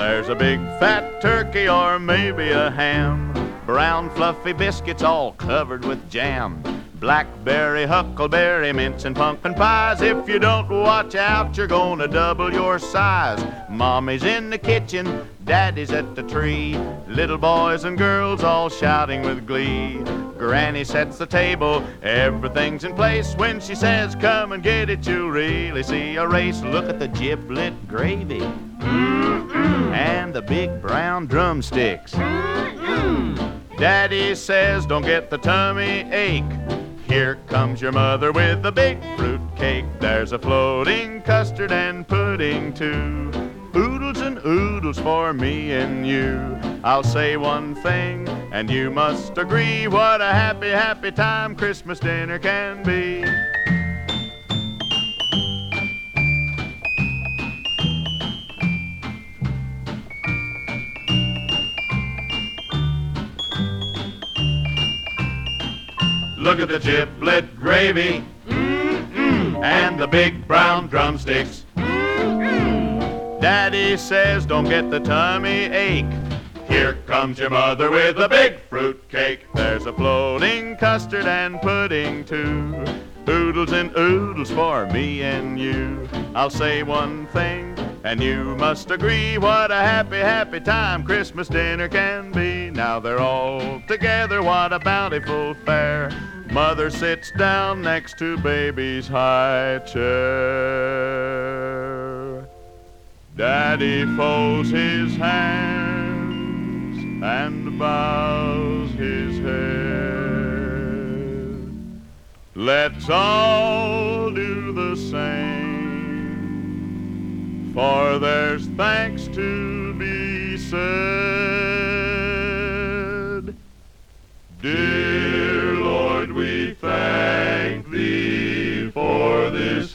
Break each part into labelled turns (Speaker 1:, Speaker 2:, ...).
Speaker 1: There's a big fat turkey or maybe a ham, brown fluffy biscuits all covered with jam, blackberry, huckleberry, mince and pumpkin pies. If you don't watch out, you're gonna double your size. Mommy's in the kitchen, Daddy's at the tree, little boys and girls all shouting with glee. Granny sets the table, everything's in place. When she says, come and get it, you'll really see a race. Look at the giblet gravy and the big brown drumsticks. Daddy says, don't get the tummy ache. Here comes your mother with a big fruit cake. There's a floating custard and pudding too. Oodles and oodles for me and you. I'll say one thing and you must agree. What a happy, happy time Christmas dinner can be. Look at the giblet gravy and the big brown drumsticks. Daddy says, don't get the tummy ache. Here comes your mother with a big fruit cake. There's a floating custard and pudding too. Oodles and oodles for me and you. I'll say one thing and you must agree. What a happy, happy time Christmas dinner can be. Now they're all together, what a bountiful fare. Mother sits down next to baby's high chair. Daddy folds his hands and bows his head. Let's all do the same, for there's thanks to be said. Dear Lord, we thank Thee for this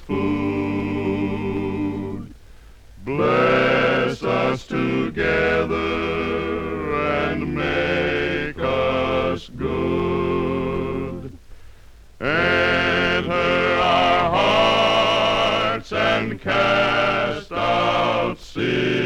Speaker 1: food. Bless us together and make us good. Enter our hearts and cast out sin.